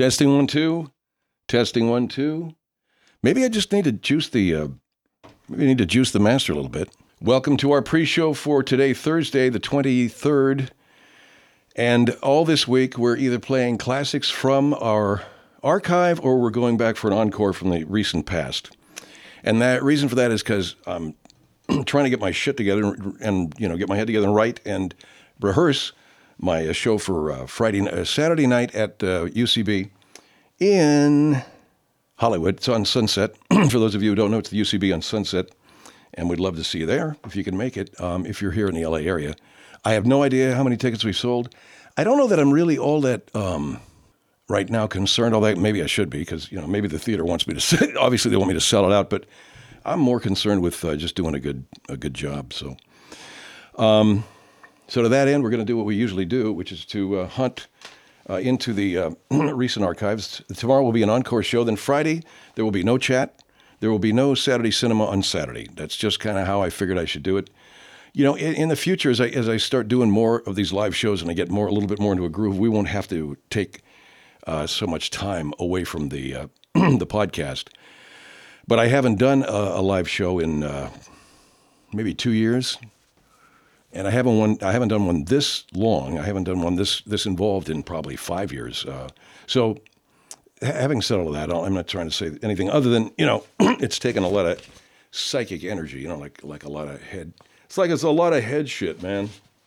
Testing 1 2. Testing 1 2. Maybe I just need to juice the master a little bit. Welcome to our pre-show for today, Thursday, the 23rd. And all this week, we're either playing classics from our archive or we're going back for an encore from the recent past. And the reason for that is because I'm trying to get my shit together and get my head together and write and rehearse my show for Saturday night at UCB in Hollywood. It's on Sunset. For those of you who don't know, it's the UCB on Sunset, and we'd love to see you there if you can make it, if you're here in the LA area. I have no idea how many tickets we've sold. I don't know that I'm really all that right now concerned. All that maybe I should be, because maybe the theater wants me to. Obviously, they want me to sell it out, but I'm more concerned with just doing a good job. So, so to that end, we're going to do what we usually do, which is to hunt into the recent archives. Tomorrow will be an encore show. Then Friday, there will be no chat. There will be no Saturday cinema on Saturday. That's just kind of how I figured I should do it. In the future, as I start doing more of these live shows and I get a little bit more into a groove, we won't have to take so much time away from the the podcast. But I haven't done a live show in maybe 2 years. And I haven't done one this long. I haven't done one this involved in probably 5 years. So having said all of that, I'm not trying to say anything other than, it's taken a lot of psychic energy, like a lot of head. It's a lot of head shit, man,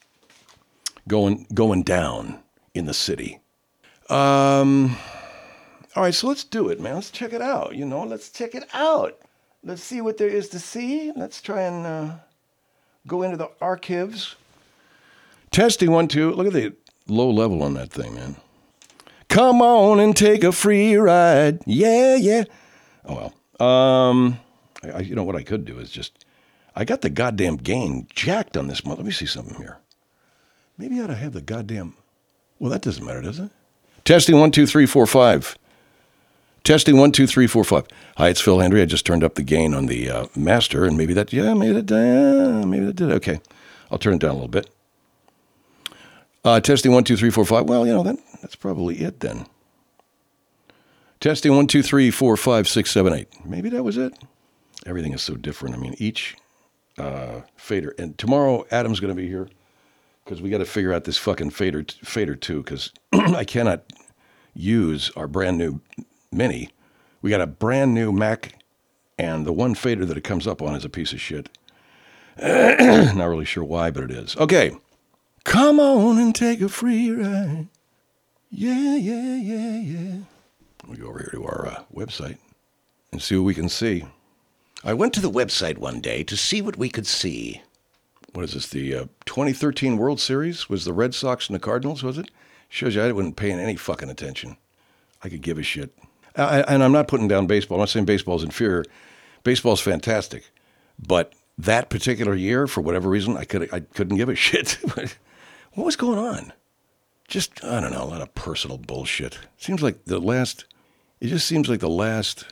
going down in the city. All right, so let's do it, man. Let's check it out, Let's check it out. Let's see what there is to see. Let's try and go into the archives. Testing 1 2. Look at the low level on that thing, man. Come on and take a free ride. Yeah, yeah. Oh, well. What I could do is just, I got the goddamn gain jacked on this month. Let me see something here. Maybe I ought to have the goddamn, well, that doesn't matter, does it? Testing 1 2 3 4 5. Testing 1 2 3 4 5. Hi, it's Phil Hendry. I just turned up the gain on the master, and maybe that did it. Okay, I'll turn it down a little bit. Testing 1 2 3 4 5. Well, that's probably it then. Testing 1 2 3 4 5 6 7 8. Maybe that was it. Everything is so different. I mean, each fader. And tomorrow, Adam's going to be here because we got to figure out this fucking fader too. Because I cannot use our brand new Mini. We got a brand new Mac, and the one fader that it comes up on is a piece of shit. Not really sure why, but it is. Okay. Come on and take a free ride. Yeah, yeah, yeah, yeah. We go over here to our website and see what we can see. I went to the website one day to see what we could see. What is this? The 2013 World Series was the Red Sox and the Cardinals, was it? Shows you I wasn't paying any fucking attention. I could give a shit. And I'm not putting down baseball. I'm not saying baseball's inferior. Baseball's fantastic. But that particular year, for whatever reason, I couldn't give a shit. What was going on? Just, I don't know, a lot of personal bullshit. It just seems like the last,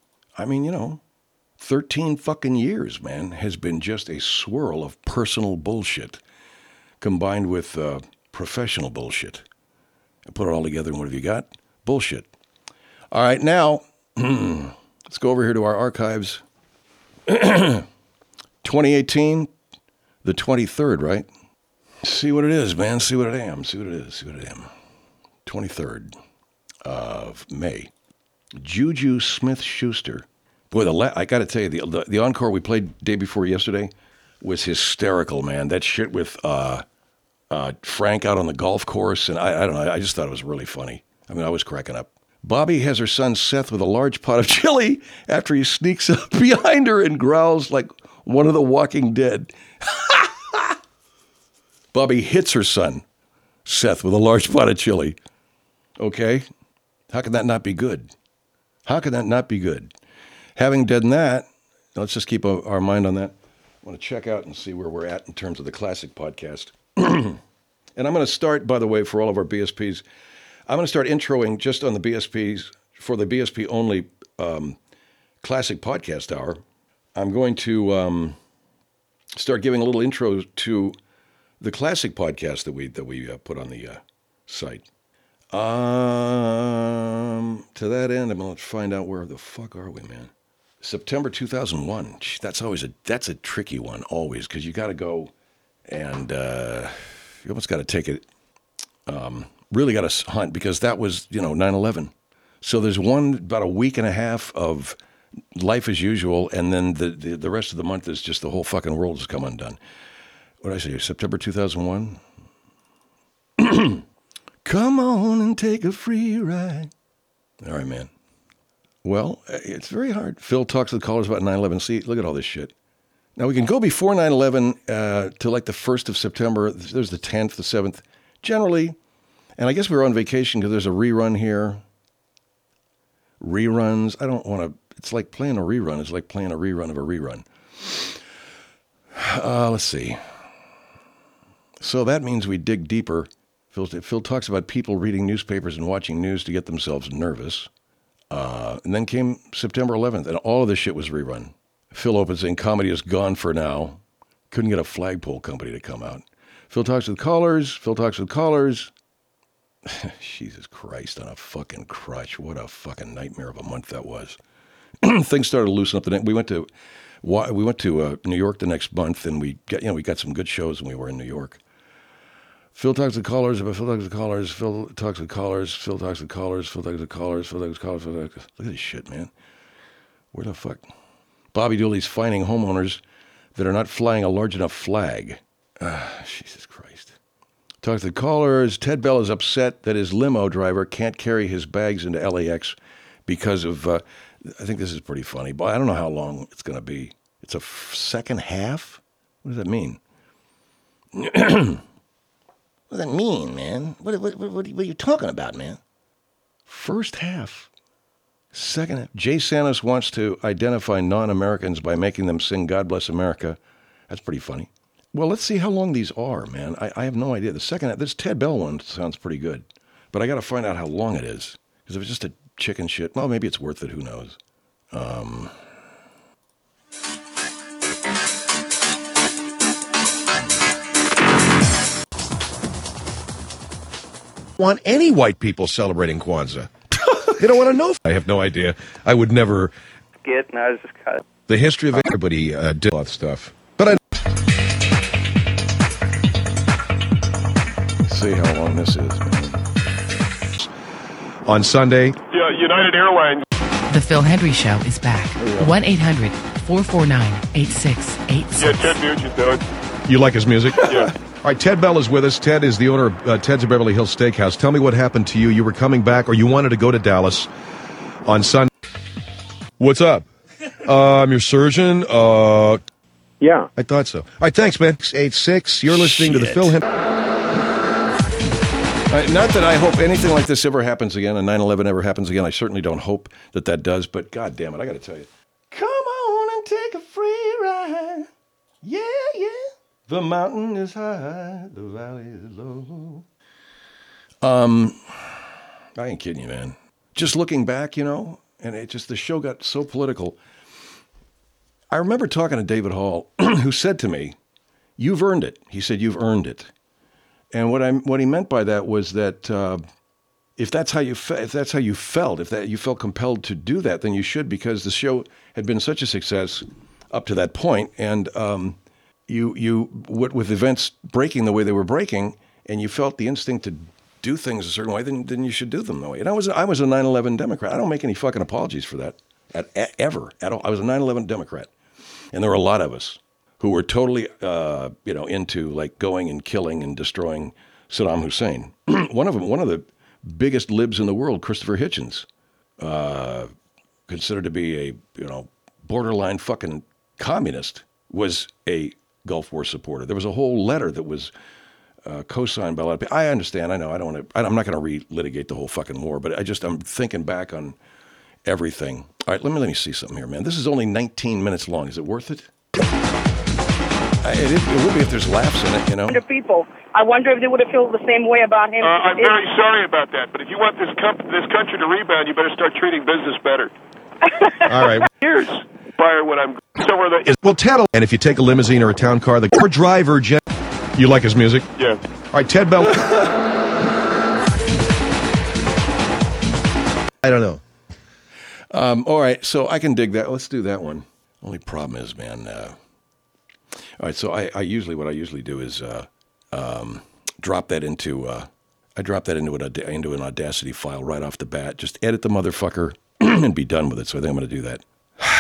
13 fucking years, man, has been just a swirl of personal bullshit combined with professional bullshit. And put it all together, and what have you got? Bullshit. All right, now, let's go over here to our archives. 2018, the 23rd, right? See what it is, man. See what it am. 23rd of May. Juju Smith-Schuster. Boy, I got to tell you, the encore we played day before yesterday was hysterical, man. That shit with Frank out on the golf course, and I don't know, I just thought it was really funny. I was cracking up. Bobby has her son Seth with a large pot of chili after he sneaks up behind her and growls like one of the Walking Dead. Bobby hits her son Seth with a large pot of chili. Okay? How can that not be good? Having done that, let's just keep our mind on that. I want to check out and see where we're at in terms of the classic podcast. And I'm going to start, by the way, for all of our BSPs, I'm going to start introing just on the BSPs, for the BSP only classic podcast hour. I'm going to start giving a little intro to the classic podcast that we put on the site. to that end, I'm going to find out where the fuck are we, man. September 2001. That's a tricky one always, because you got to go and you almost got to take it. Really got to hunt, because that was 9/11. So there's about a week and a half of life as usual, and then the rest of the month is just the whole fucking world has come undone. What did I say? September 2001. Come on and take a free ride. All right, man. Well, it's very hard. Phil talks to the callers about 9/11. See, look at all this shit. Now, we can go before 9/11 to like the 1st of September. There's the 10th, the 7th, generally. And I guess we were on vacation because there's a rerun here. Reruns. I don't want to. It's like playing a rerun. It's like playing a rerun of a rerun. Let's see. So that means we dig deeper. Phil talks about people reading newspapers and watching news to get themselves nervous. And then came September 11th, and all of this shit was rerun. Phil opens saying comedy is gone for now. Couldn't get a flagpole company to come out. Phil talks with callers. Jesus Christ, on a fucking crutch. What a fucking nightmare of a month that was. Things started to loosen up. We went to New York the next month, and we got some good shows when we were in New York. Phil talks to callers. Look at this shit, man. Where the fuck? Bobby Dooley's finding homeowners that are not flying a large enough flag. Jesus Christ. Talks to the callers. Ted Bell is upset that his limo driver can't carry his bags into LAX because of, I think this is pretty funny, but I don't know how long it's going to be. It's a second half? What does that mean? What does that mean, man? What are you talking about, man? First half. Second half. Jay Santos wants to identify non-Americans by making them sing God Bless America. That's pretty funny. Well, let's see how long these are, man. I have no idea. The second half, this Ted Bell one sounds pretty good. But I got to find out how long it is. Because if it's just a chicken shit, well, maybe it's worth it. Who knows? Want any white people celebrating Kwanzaa. They don't want to know. I have no idea. I would never get, and I was just kind of... The history of everybody did all that stuff. But I see how long this is, man. On Sunday. Yeah, United Airlines. The Phil Hendry Show is back. 1-800-449-8686. Yeah, Ted Nugent, though. You like his music? Yeah. All right, Ted Bell is with us. Ted is the owner of Ted's of Beverly Hills Steakhouse. Tell me what happened to you. You were coming back, or you wanted to go to Dallas on Sunday. What's up? I'm your surgeon. Yeah. I thought so. All right, thanks, man. 686. You're listening to the Phil Hendry. Not that I hope anything like this ever happens again, and 9/11 ever happens again. I certainly don't hope that does, but God damn it, I got to tell you. Come on and take a free ride. Yeah, yeah. The mountain is high, the valley is low. I ain't kidding you, man. Just looking back, and the show got so political. I remember talking to David Hall, who said to me, "You've earned it." He said, "You've earned it." And what he meant by that was that if that's how you felt, if you felt compelled to do that, then you should, because the show had been such a success up to that point, and with events breaking the way they were breaking, and you felt the instinct to do things a certain way, then you should do them that way. And I was a 9/11 Democrat. I don't make any fucking apologies for that ever at all. I was a 9/11 Democrat, and there were a lot of us who were totally into like going and killing and destroying Saddam Hussein. One of the biggest libs in the world, Christopher Hitchens, considered to be a borderline fucking communist, was a Gulf War supporter. There was a whole letter that was co-signed by a lot of people. I understand. I know. I'm not going to relitigate the whole fucking war, but I'm thinking back on everything. All right, let me see something here, man. This is only 19 minutes long. Is it worth it? It would be if there's laughs in it, 100 people. I wonder if they would have felt the same way about him. I'm very sorry about that, but if you want this country to rebound, you better start treating business better. All right. Here's prior what I'm somewhere that. Well, Ted, and if you take a limousine or a town car, the driver, you like his music? Yeah. All right, Ted Bell. I don't know. All right, so I can dig that. Let's do that one. Only problem is, man. All right, so I usually what I usually do is drop that into I drop that into an Audacity file right off the bat. Just edit the motherfucker and be done with it. So I think I'm going to do that.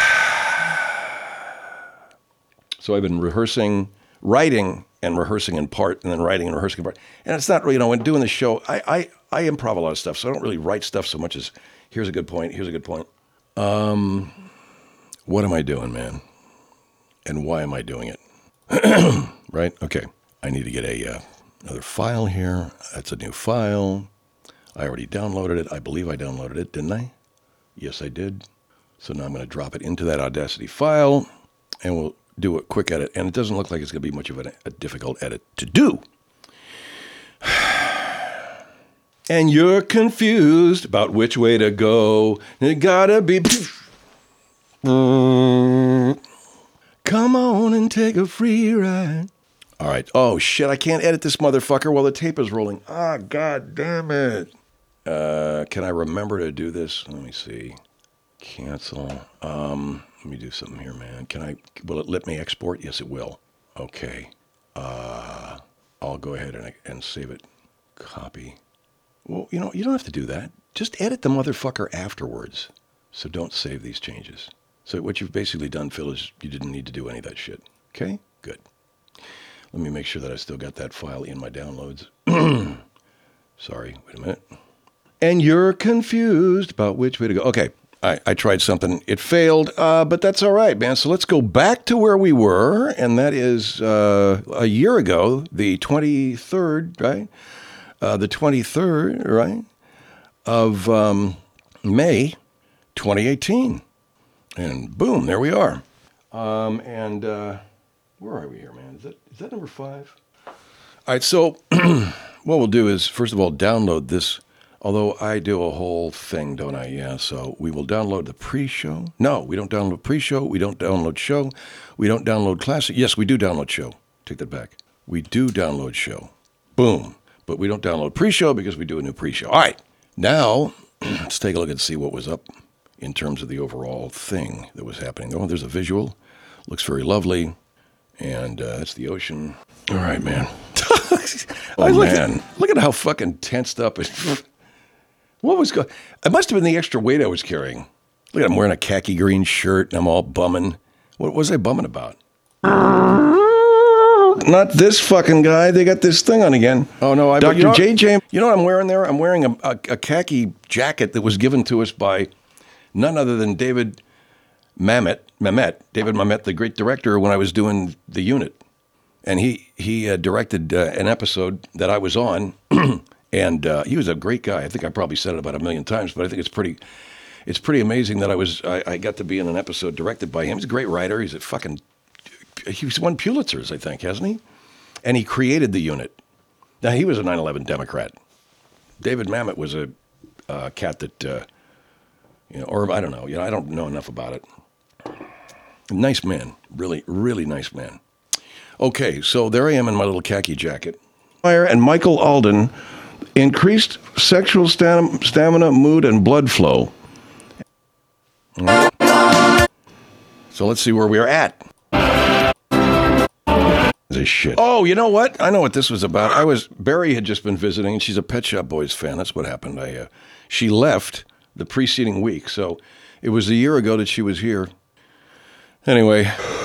So I've been writing and rehearsing in part, and then writing and rehearsing in part. And it's not really, when doing the show, I improv a lot of stuff, so I don't really write stuff so much as here's a good point, here's a good point. What am I doing, man? And why am I doing it? Right? Okay. I need to get another file here. That's a new file. I already downloaded it. I believe I downloaded it, didn't I? Yes, I did. So now I'm going to drop it into that Audacity file, and we'll do a quick edit. And it doesn't look like it's going to be much of a difficult edit to do. And you're confused about which way to go. It gotta be... Come on and take a free ride. All right. Oh, shit. I can't edit this motherfucker while the tape is rolling. Ah, God damn it. Can I remember to do this? Let me see. Cancel. Let me do something here, man. Will it let me export? Yes, it will. Okay. I'll go ahead and save it. Copy. Well, you don't have to do that. Just edit the motherfucker afterwards. So don't save these changes. So what you've basically done, Phil, is you didn't need to do any of that shit. Okay? Good. Let me make sure that I still got that file in my downloads. Sorry, wait a minute. And you're confused about which way to go. Okay, I tried something. It failed, but that's all right, man. So let's go back to where we were, and that is a year ago, the 23rd, right? The 23rd, right, of May 2018. And boom, there we are. Where are we here, man? Is that number 5? All right, so what we'll do is, first of all, download this. Although I do a whole thing, don't I? Yeah, so we will download the pre-show. No, we don't download pre-show. We don't download show. We don't download classic. Yes, we do download show. Take that back. We do download show. Boom. But we don't download pre-show because we do a new pre-show. All right, now let's take a look and see what was up in terms of the overall thing that was happening. Oh, there's a visual. Looks very lovely. And that's the ocean. All right, man. Man. Look at how fucking tensed up. What was going? It must have been the extra weight I was carrying. Look at, I'm wearing a khaki green shirt, and I'm all bumming. What was I bumming about? Not this fucking guy. They got this thing on again. Oh, no. Dr. JJ. You know what I'm wearing there? I'm wearing a khaki jacket that was given to us by none other than David Mamet, the great director, when I was doing The Unit. And he directed an episode that I was on, and he was a great guy. I think I probably said it about 1 million times, but I think it's pretty amazing that I got to be in an episode directed by him. He's a great writer. He's he's won Pulitzers, I think, hasn't he? And he created The Unit. Now, he was a 9/11 Democrat. David Mamet was a cat that, or I don't know. I don't know enough about it. Nice man. Really, really nice man. Okay, so there I am in my little khaki jacket. And Michael Alden, increased sexual stamina, mood, and blood flow. So let's see where we are at. This shit. Oh, you know what? I know what this was about. Barry had just been visiting, and she's a Pet Shop Boys fan. That's what happened. She left the preceding week, so it was a year ago that she was here. Anyway,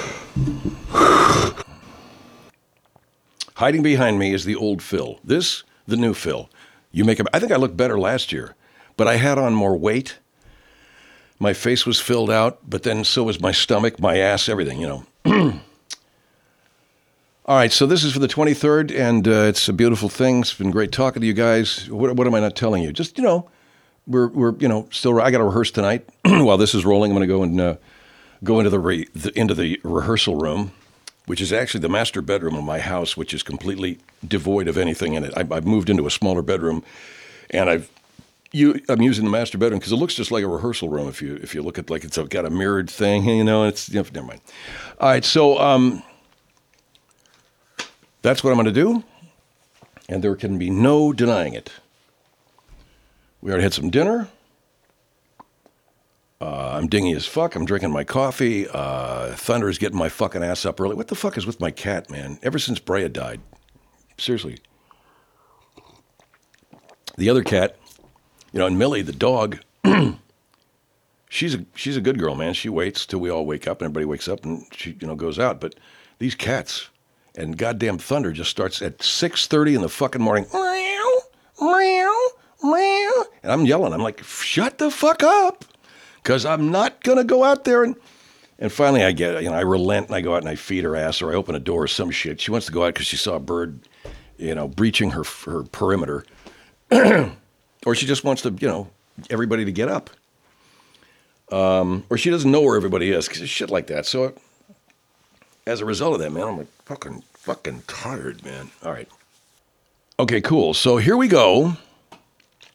hiding behind me is the old Phil. This, the new Phil. I think I looked better last year, but I had on more weight. My face was filled out, but then so was my stomach, my ass, everything, All right, so this is for the 23rd, and it's a beautiful thing. It's been great talking to you guys. What am I not telling you? Just, we're still, I got to rehearse tonight. While this is rolling, I'm going to go and go into the rehearsal room, which is actually the master bedroom of my house, which is completely devoid of anything in it. I've moved into a smaller bedroom, and I'm using the master bedroom because it looks just like a rehearsal room. If you look at it's got a mirrored thing, it's never mind. All right, so that's what I'm going to do, and there can be no denying it. We already had some dinner. I'm dingy as fuck. I'm drinking my coffee. Thunder is getting my fucking ass up early. What the fuck is with my cat, man? Ever since Brea died. Seriously. The other cat, and Millie, the dog, she's a good girl, man. She waits till we all wake up and everybody wakes up and she, goes out. But these cats and goddamn Thunder just starts at 6:30 in the fucking morning. Meow, meow, meow. And I'm yelling. I'm like, shut the fuck up. Because I'm not going to go out there and finally I get, I relent and I go out and I feed her ass or I open a door or some shit. She wants to go out because she saw a bird, breaching her perimeter. Or she just wants to, everybody to get up. Or she doesn't know where everybody is because shit like that. So as a result of that, man, I'm like fucking tired, man. All right. Okay, cool. So here we go.